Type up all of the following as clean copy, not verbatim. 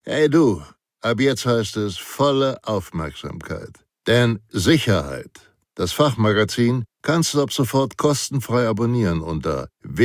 Hey du, ab jetzt heißt es volle Aufmerksamkeit. Denn Sicherheit, das Fachmagazin, kannst du ab sofort kostenfrei abonnieren unter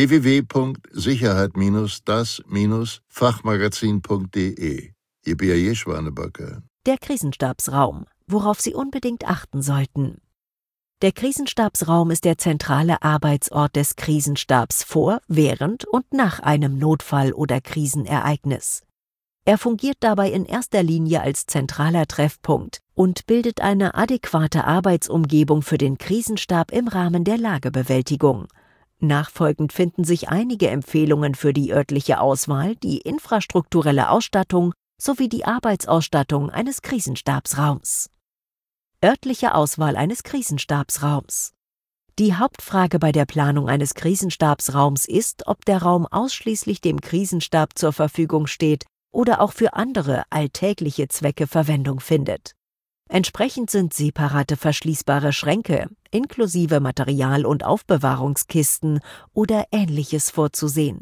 www.sicherheit-das-fachmagazin.de. Ihr B.A.J. Schwanebacke. Der Krisenstabsraum, worauf Sie unbedingt achten sollten. Der Krisenstabsraum ist der zentrale Arbeitsort des Krisenstabs vor, während und nach einem Notfall oder Krisenereignis. Er fungiert dabei in erster Linie als zentraler Treffpunkt und bildet eine adäquate Arbeitsumgebung für den Krisenstab im Rahmen der Lagebewältigung. Nachfolgend finden sich einige Empfehlungen für die örtliche Auswahl, die infrastrukturelle Ausstattung sowie die Arbeitsausstattung eines Krisenstabsraums. Örtliche Auswahl eines Krisenstabsraums. Die Hauptfrage bei der Planung eines Krisenstabsraums ist, ob der Raum ausschließlich dem Krisenstab zur Verfügung steht oder auch für andere alltägliche Zwecke Verwendung findet. Entsprechend sind separate verschließbare Schränke inklusive Material- und Aufbewahrungskisten oder Ähnliches vorzusehen.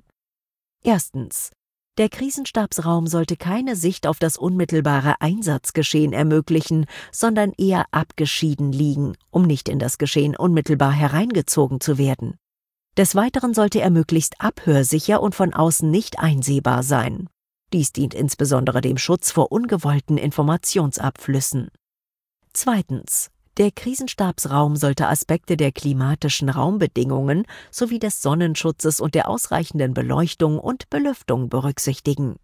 Erstens. Der Krisenstabsraum sollte keine Sicht auf das unmittelbare Einsatzgeschehen ermöglichen, sondern eher abgeschieden liegen, um nicht in das Geschehen unmittelbar hereingezogen zu werden. Des Weiteren sollte er möglichst abhörsicher und von außen nicht einsehbar sein. Dies dient insbesondere dem Schutz vor ungewollten Informationsabflüssen. Zweitens. Der Krisenstabsraum sollte Aspekte der klimatischen Raumbedingungen sowie des Sonnenschutzes und der ausreichenden Beleuchtung und Belüftung berücksichtigen.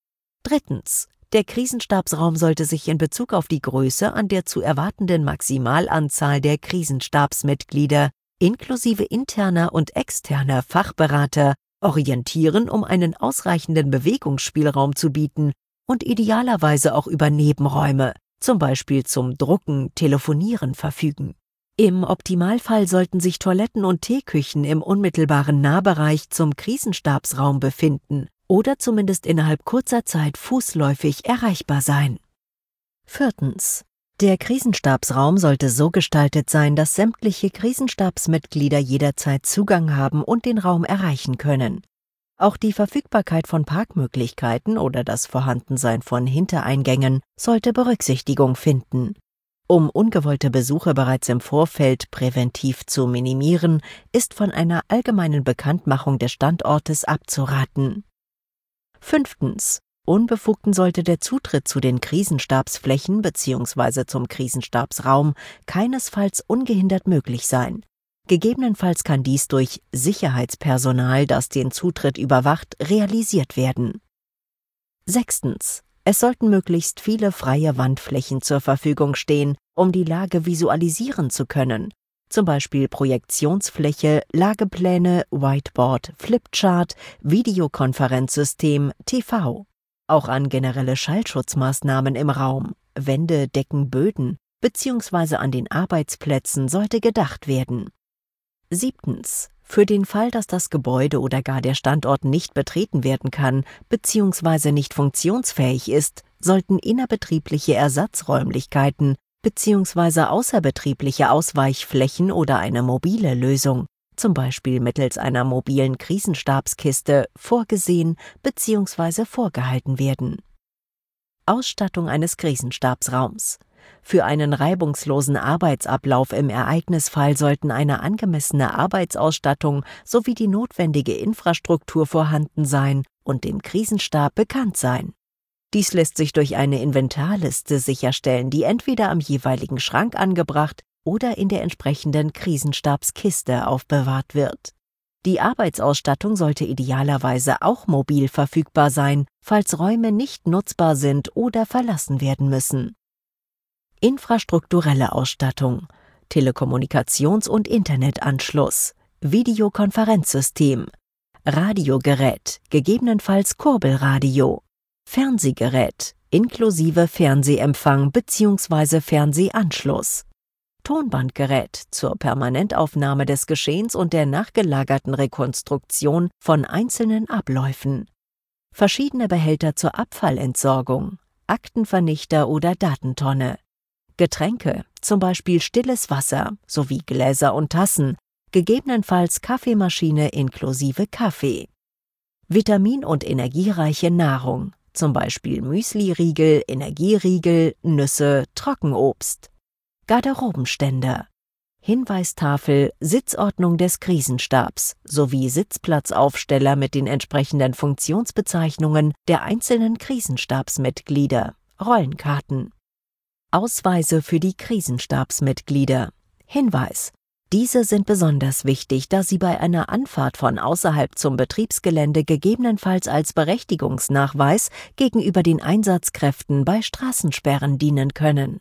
Drittens. Der Krisenstabsraum sollte sich in Bezug auf die Größe an der zu erwartenden Maximalanzahl der Krisenstabsmitglieder inklusive interner und externer Fachberater orientieren, um einen ausreichenden Bewegungsspielraum zu bieten und idealerweise auch über Nebenräume, zum Beispiel zum Drucken, Telefonieren, verfügen. Im Optimalfall sollten sich Toiletten und Teeküchen im unmittelbaren Nahbereich zum Krisenstabsraum befinden oder zumindest innerhalb kurzer Zeit fußläufig erreichbar sein. Viertens. Der Krisenstabsraum sollte so gestaltet sein, dass sämtliche Krisenstabsmitglieder jederzeit Zugang haben und den Raum erreichen können. Auch die Verfügbarkeit von Parkmöglichkeiten oder das Vorhandensein von Hintereingängen sollte Berücksichtigung finden. Um ungewollte Besuche bereits im Vorfeld präventiv zu minimieren, ist von einer allgemeinen Bekanntmachung des Standortes abzuraten. Fünftens. Unbefugten sollte der Zutritt zu den Krisenstabsflächen bzw. zum Krisenstabsraum keinesfalls ungehindert möglich sein. Gegebenenfalls kann dies durch Sicherheitspersonal, das den Zutritt überwacht, realisiert werden. Sechstens. Es sollten möglichst viele freie Wandflächen zur Verfügung stehen, um die Lage visualisieren zu können. Zum Beispiel Projektionsfläche, Lagepläne, Whiteboard, Flipchart, Videokonferenzsystem, TV. Auch an generelle Schallschutzmaßnahmen im Raum, Wände, Decken, Böden bzw. an den Arbeitsplätzen sollte gedacht werden. Siebtens. Für den Fall, dass das Gebäude oder gar der Standort nicht betreten werden kann bzw. nicht funktionsfähig ist, sollten innerbetriebliche Ersatzräumlichkeiten bzw. außerbetriebliche Ausweichflächen oder eine mobile Lösung, zum Beispiel mittels einer mobilen Krisenstabskiste, vorgesehen bzw. vorgehalten werden. Ausstattung eines Krisenstabsraums. Für einen reibungslosen Arbeitsablauf im Ereignisfall sollten eine angemessene Arbeitsausstattung sowie die notwendige Infrastruktur vorhanden sein und dem Krisenstab bekannt sein. Dies lässt sich durch eine Inventarliste sicherstellen, die entweder am jeweiligen Schrank angebracht oder in der entsprechenden Krisenstabskiste aufbewahrt wird. Die Arbeitsausstattung sollte idealerweise auch mobil verfügbar sein, falls Räume nicht nutzbar sind oder verlassen werden müssen. Infrastrukturelle Ausstattung, Telekommunikations- und Internetanschluss, Videokonferenzsystem, Radiogerät, gegebenenfalls Kurbelradio, Fernsehgerät, inklusive Fernsehempfang bzw. Fernsehanschluss, Tonbandgerät zur Permanentaufnahme des Geschehens und der nachgelagerten Rekonstruktion von einzelnen Abläufen, verschiedene Behälter zur Abfallentsorgung, Aktenvernichter oder Datentonne, Getränke, zum Beispiel stilles Wasser, sowie Gläser und Tassen, gegebenenfalls Kaffeemaschine inklusive Kaffee. Vitamin- und energiereiche Nahrung, zum Beispiel Müsliriegel, Energieriegel, Nüsse, Trockenobst. Garderobenständer, Hinweistafel, Sitzordnung des Krisenstabs sowie Sitzplatzaufsteller mit den entsprechenden Funktionsbezeichnungen der einzelnen Krisenstabsmitglieder, Rollenkarten. Ausweise für die Krisenstabsmitglieder. Hinweis: Diese sind besonders wichtig, da sie bei einer Anfahrt von außerhalb zum Betriebsgelände gegebenenfalls als Berechtigungsnachweis gegenüber den Einsatzkräften bei Straßensperren dienen können.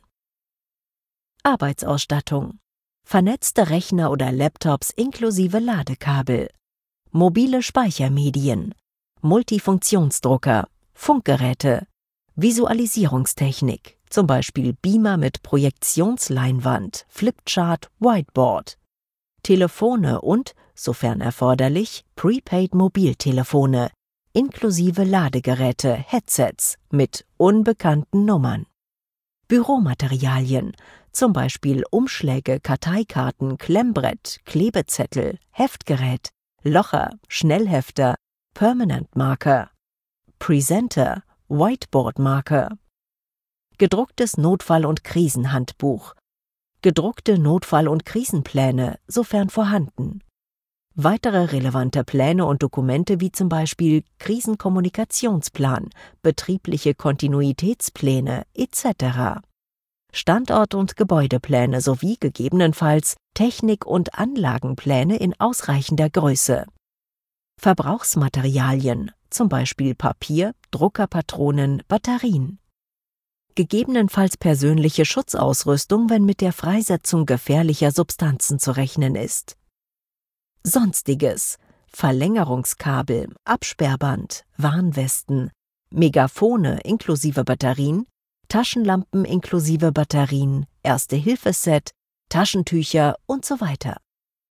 Arbeitsausstattung: Vernetzte Rechner oder Laptops inklusive Ladekabel, mobile Speichermedien, Multifunktionsdrucker, Funkgeräte, Visualisierungstechnik, zum Beispiel Beamer mit Projektionsleinwand, Flipchart, Whiteboard, Telefone und, sofern erforderlich, Prepaid-Mobiltelefone, inklusive Ladegeräte, Headsets mit unbekannten Nummern. Büromaterialien, zum Beispiel Umschläge, Karteikarten, Klemmbrett, Klebezettel, Heftgerät, Locher, Schnellhefter, Permanent Marker, Presenter, Whiteboard Marker. Gedrucktes Notfall- und Krisenhandbuch, gedruckte Notfall- und Krisenpläne, sofern vorhanden. Weitere relevante Pläne und Dokumente wie zum Beispiel Krisenkommunikationsplan, betriebliche Kontinuitätspläne etc. Standort- und Gebäudepläne sowie gegebenenfalls Technik- und Anlagenpläne in ausreichender Größe. Verbrauchsmaterialien, zum Beispiel Papier, Druckerpatronen, Batterien. Gegebenenfalls persönliche Schutzausrüstung, wenn mit der Freisetzung gefährlicher Substanzen zu rechnen ist. Sonstiges: Verlängerungskabel, Absperrband, Warnwesten, Megafone inklusive Batterien, Taschenlampen inklusive Batterien, Erste-Hilfe-Set, Taschentücher und so weiter.